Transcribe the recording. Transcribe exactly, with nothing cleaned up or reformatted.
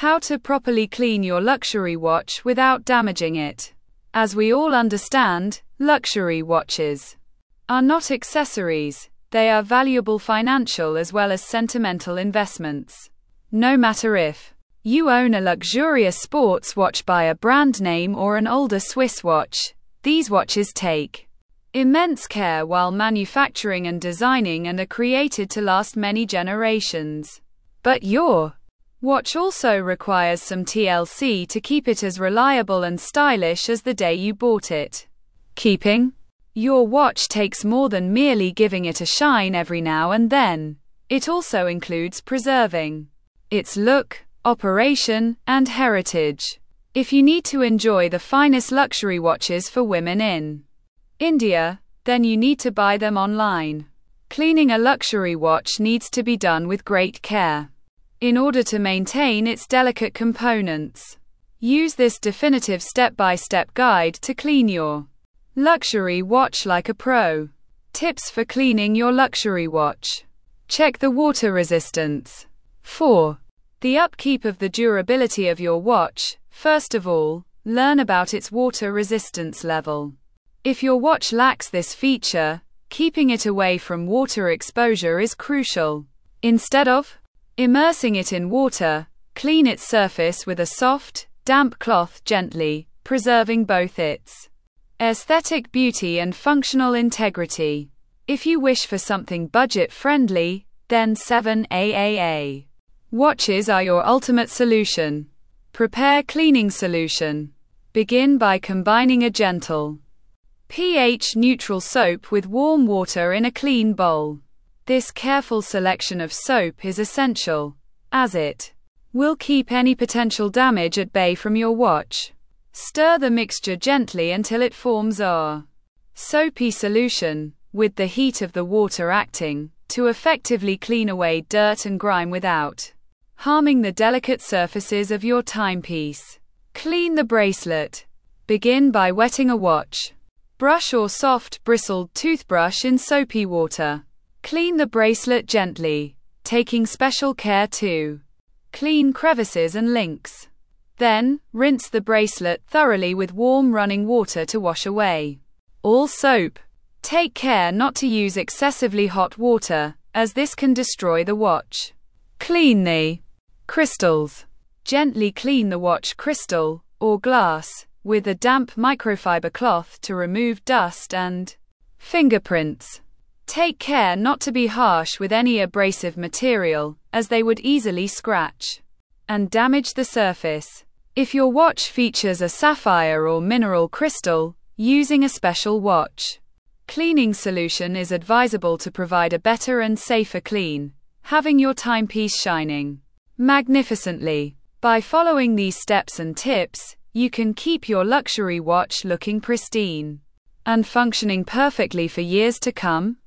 How to properly clean your luxury watch without damaging it. As we all understand, luxury watches are not accessories, they are valuable financial as well as sentimental investments. No matter if you own a luxurious sports watch by a brand name or an older Swiss watch, these watches take immense care while manufacturing and designing and are created to last many generations. But your watch also requires some T L C to keep it as reliable and stylish as the day you bought it. Keeping your watch takes more than merely giving it a shine every now and then. It also includes preserving its look, operation, and heritage. If you need to enjoy the finest luxury watches for women in India, then you need to buy them online. Cleaning a luxury watch needs to be done with great care in order to maintain its delicate components. Use this definitive step-by-step guide to clean your luxury watch like a pro. Tips for cleaning your luxury watch. Check the water resistance. four. The upkeep of the durability of your watch. First of all, learn about its water resistance level. If your watch lacks this feature, keeping it away from water exposure is crucial. Instead of immersing it in water, clean its surface with a soft, damp cloth gently, preserving both its aesthetic beauty and functional integrity. If you wish for something budget-friendly, then seven triple A watches are your ultimate solution. Prepare cleaning solution. Begin by combining a gentle pH-neutral soap with warm water in a clean bowl. This careful selection of soap is essential, as it will keep any potential damage at bay from your watch. Stir the mixture gently until it forms a soapy solution, with the heat of the water acting to effectively clean away dirt and grime without harming the delicate surfaces of your timepiece. Clean the bracelet. Begin by wetting a watch brush or soft, bristled toothbrush in soapy water. Clean the bracelet gently, taking special care to clean crevices and links. Then, rinse the bracelet thoroughly with warm running water to wash away all soap. Take care not to use excessively hot water, as this can destroy the watch. Clean the crystals. Gently clean the watch crystal, or glass, with a damp microfiber cloth to remove dust and fingerprints. Take care not to be harsh with any abrasive material, as they would easily scratch and damage the surface. If your watch features a sapphire or mineral crystal, using a special watch cleaning solution is advisable to provide a better and safer clean, having your timepiece shining magnificently. By following these steps and tips, you can keep your luxury watch looking pristine and functioning perfectly for years to come.